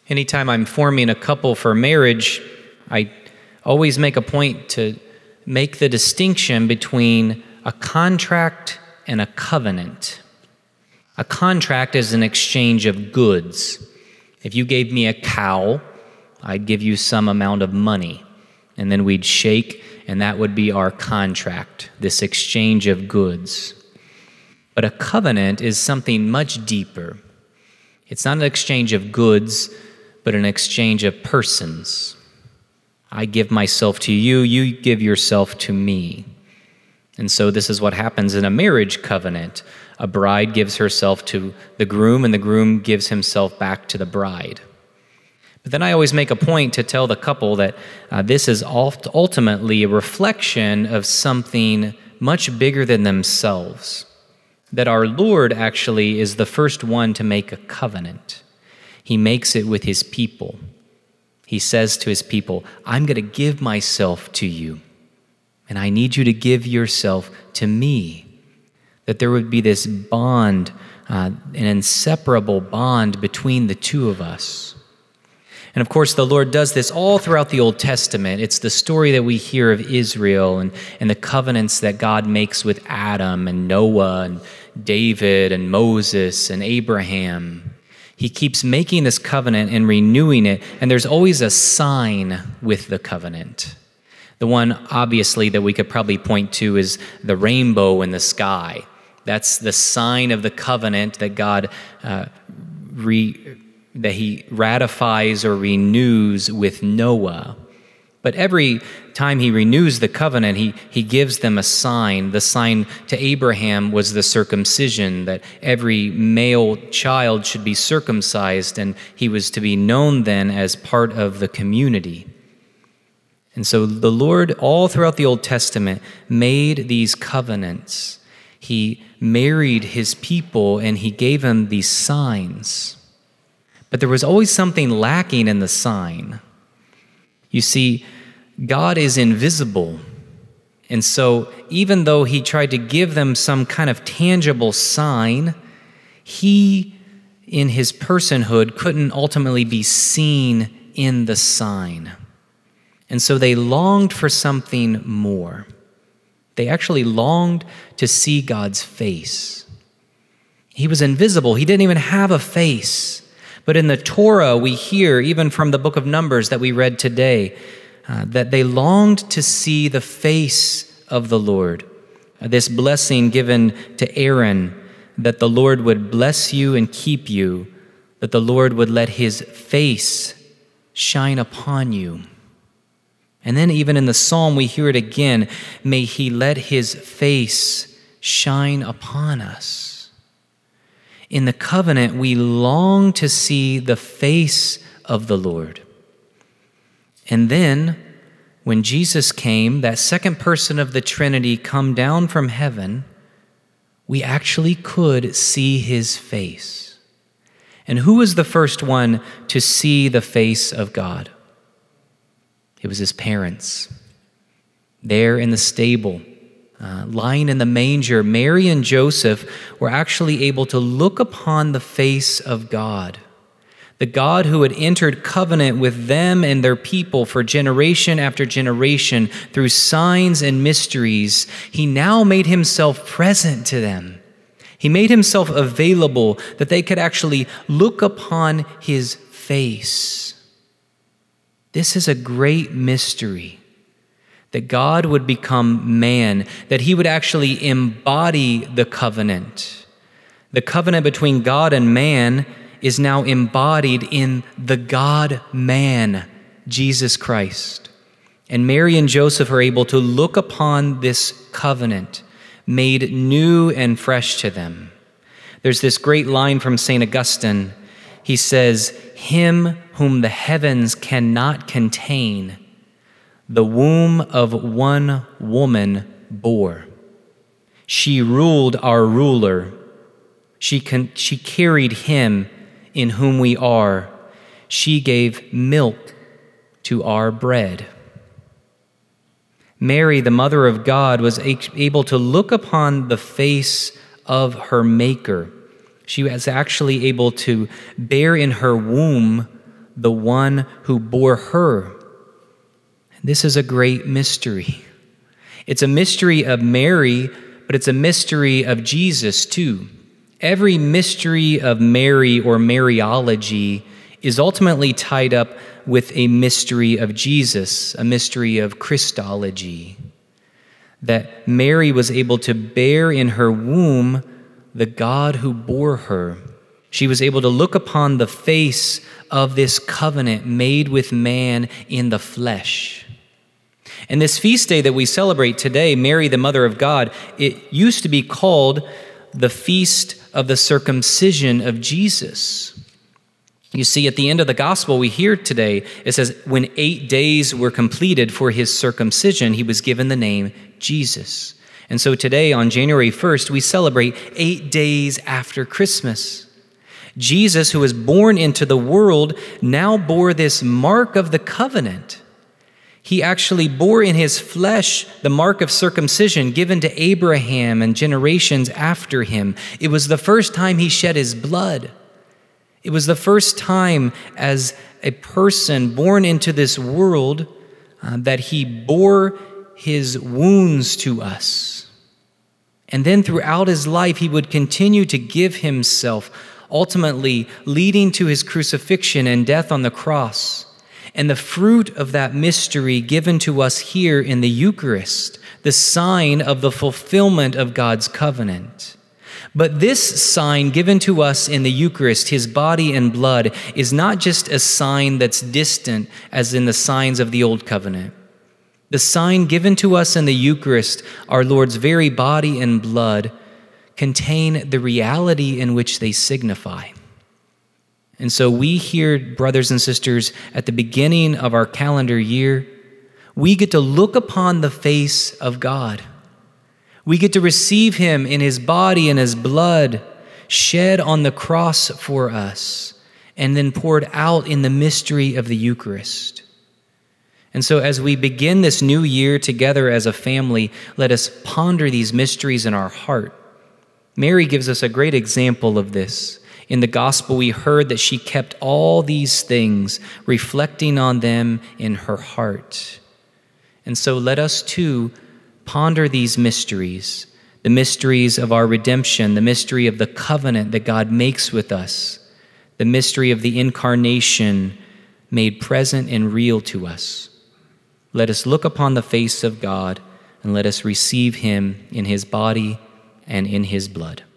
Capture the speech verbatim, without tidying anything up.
Anytime I'm forming a couple for marriage, I always make a point to make the distinction between a contract and a covenant. A contract is an exchange of goods. If you gave me a cow, I'd give you some amount of money, and then we'd shake, and that would be our contract, this exchange of goods. But a covenant is something much deeper. It's not an exchange of goods, but an exchange of persons. I give myself to you, you give yourself to me. And so this is what happens in a marriage covenant. A bride gives herself to the groom, and the groom gives himself back to the bride. But then I always make a point to tell the couple that uh, this is ultimately a reflection of something much bigger than themselves. That our Lord actually is the first one to make a covenant. He makes it with his people. He says to his people, I'm going to give myself to you, and I need you to give yourself to me. That there would be this bond, uh, an inseparable bond between the two of us. And of course, the Lord does this all throughout the Old Testament. It's the story that we hear of Israel and, and the covenants that God makes with Adam and Noah and David and Moses and Abraham. He keeps making this covenant and renewing it, and there's always a sign with the covenant. The one, obviously, that we could probably point to is the rainbow in the sky. That's the sign of the covenant that God uh, re, that he ratifies or renews with Noah. But every time he renews the covenant, he, he gives them a sign. The sign to Abraham was the circumcision, that every male child should be circumcised, and he was to be known then as part of the community. And so the Lord, all throughout the Old Testament, made these covenants. He married his people, and he gave them these signs. But there was always something lacking in the sign. You see, God is invisible. And so even though he tried to give them some kind of tangible sign, he, in his personhood, couldn't ultimately be seen in the sign. And so they longed for something more. They actually longed to see God's face. He was invisible. He didn't even have a face. But in the Torah, we hear, even from the book of Numbers that we read today, uh, that they longed to see the face of the Lord. Uh, this blessing given to Aaron, that the Lord would bless you and keep you, that the Lord would let his face shine upon you. And then even in the psalm, we hear it again, may he let his face shine upon us. In the covenant, we long to see the face of the Lord. And then, when Jesus came, that second person of the Trinity come down from heaven, we actually could see his face. And who was the first one to see the face of God? It was his parents. There in the stable, uh, lying in the manger, Mary and Joseph were actually able to look upon the face of God. The God who had entered covenant with them and their people for generation after generation through signs and mysteries, he now made himself present to them. He made himself available that they could actually look upon his face. This is a great mystery, that God would become man, that he would actually embody the covenant. The covenant between God and man is now embodied in the God-man, Jesus Christ. And Mary and Joseph are able to look upon this covenant, made new and fresh to them. There's this great line from Saint Augustine. He says, "Him whom the heavens cannot contain, the womb of one woman bore. She ruled our ruler. She, con- she carried him in whom we are. She gave milk to our bread." Mary, the mother of God, was able to look upon the face of her Maker. She was actually able to bear in her womb the one who bore her. This is a great mystery. It's a mystery of Mary, but it's a mystery of Jesus too. Every mystery of Mary or Mariology is ultimately tied up with a mystery of Jesus, a mystery of Christology. That Mary was able to bear in her womb the God who bore her. She was able to look upon the face of this covenant made with man in the flesh. And this feast day that we celebrate today, Mary, the Mother of God, it used to be called the Feast of the Circumcision of Jesus. You see, at the end of the gospel we hear today, it says, when eight days were completed for his circumcision, he was given the name Jesus. And so today, on January first, we celebrate eight days after Christmas. Jesus, who was born into the world, now bore this mark of the covenant. He actually bore in his flesh the mark of circumcision given to Abraham and generations after him. It was the first time he shed his blood. It was the first time as a person born into this world uh, that he bore his wounds to us. And then throughout his life, he would continue to give himself, ultimately leading to his crucifixion and death on the cross. And the fruit of that mystery given to us here in the Eucharist, the sign of the fulfillment of God's covenant. But this sign given to us in the Eucharist, his body and blood, is not just a sign that's distant as in the signs of the Old Covenant. The sign given to us in the Eucharist, our Lord's very body and blood, contain the reality in which they signify. And so we here, brothers and sisters, at the beginning of our calendar year, we get to look upon the face of God. We get to receive him in his body and his blood shed on the cross for us and then poured out in the mystery of the Eucharist. And so as we begin this new year together as a family, let us ponder these mysteries in our heart. Mary gives us a great example of this. In the gospel, we heard that she kept all these things, reflecting on them in her heart. And so let us too ponder these mysteries, the mysteries of our redemption, the mystery of the covenant that God makes with us, the mystery of the incarnation made present and real to us. Let us look upon the face of God and let us receive him in his body and in his blood.